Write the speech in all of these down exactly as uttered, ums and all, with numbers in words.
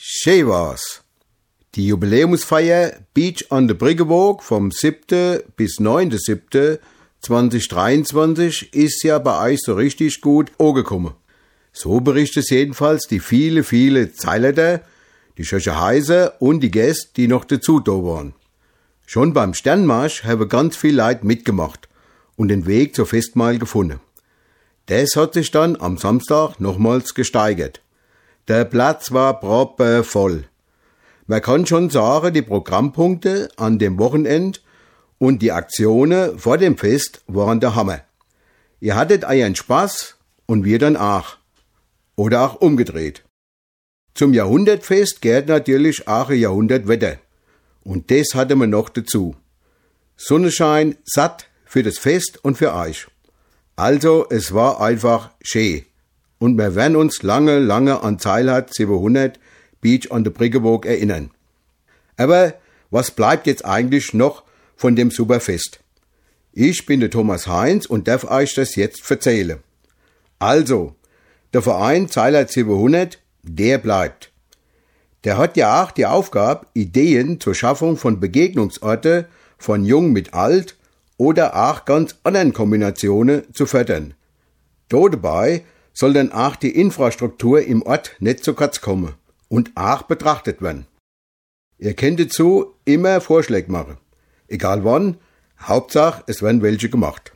Schön war's. Die Jubiläumsfeier Beach on the Briggewoog vom siebten bis neunten siebten zweitausenddreiundzwanzig ist ja bei euch so richtig gut angekommen. So berichtet es jedenfalls die viele, viele Zeileter, die Schöche Heiser und die Gäste, die noch dazu da waren. Schon beim Sternmarsch haben ganz viele Leute mitgemacht und den Weg zur Festmeile gefunden. Das hat sich dann am Samstag nochmals gesteigert. Der Platz war proppenvoll. Man kann schon sagen, die Programmpunkte an dem Wochenende und die Aktionen vor dem Fest waren der Hammer. Ihr hattet euren Spaß und wir dann auch. Oder auch umgedreht. Zum Jahrhundertfest gehört natürlich auch ein Jahrhundertwetter. Und das hatte man noch dazu. Sonnenschein satt für das Fest und für euch. Also, es war einfach schön. Und wir werden uns lange, lange an Zeilhardt siebenhundert Beach on the Briggewoog erinnern. Aber was bleibt jetzt eigentlich noch von dem Superfest? Ich bin der Thomas Heinz und darf euch das jetzt erzählen. Also, der Verein Zeilhardt siebenhundert, der bleibt. Der hat ja auch die Aufgabe, Ideen zur Schaffung von Begegnungsorten von Jung mit Alt oder auch ganz anderen Kombinationen zu fördern. Da dabei soll dann auch die Infrastruktur im Ort nicht zu kurz kommen und auch betrachtet werden. Ihr könnt dazu immer Vorschläge machen. Egal wann, Hauptsache es werden welche gemacht.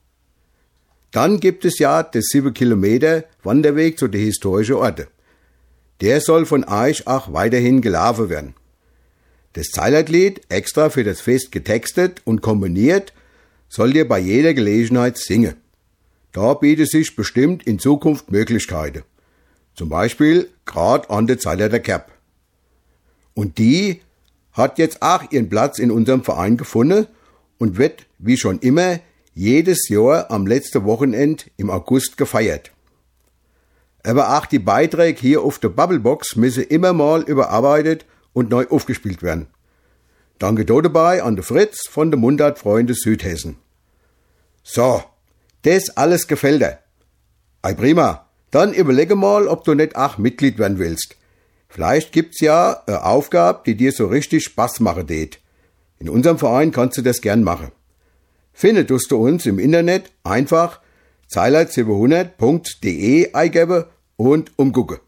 Dann gibt es ja das sieben Kilometer Wanderweg zu den historischen Orten. Der soll von euch auch weiterhin gelaufen werden. Das Zeilhardt-Lied, extra für das Fest getextet und komponiert, sollt ihr bei jeder Gelegenheit singen. Da bietet sich bestimmt in Zukunft Möglichkeiten. Zum Beispiel gerade an der Zeilharder Kerb. Und die hat jetzt auch ihren Platz in unserem Verein gefunden und wird, wie schon immer, jedes Jahr am letzten Wochenende im August gefeiert. Aber auch die Beiträge hier auf der Bubblebox müssen immer mal überarbeitet und neu aufgespielt werden. Danke dabei an den Fritz von der Mundartfreunde Südhessen. So, das alles gefällt dir. Ei prima. Dann überlege mal, ob du nicht auch Mitglied werden willst. Vielleicht gibt's ja eine Aufgabe, die dir so richtig Spaß machen tät. In unserem Verein kannst du das gern machen. Findet tust du uns im Internet einfach zeilhardt siebenhundert punkt de eingeben und umgucken.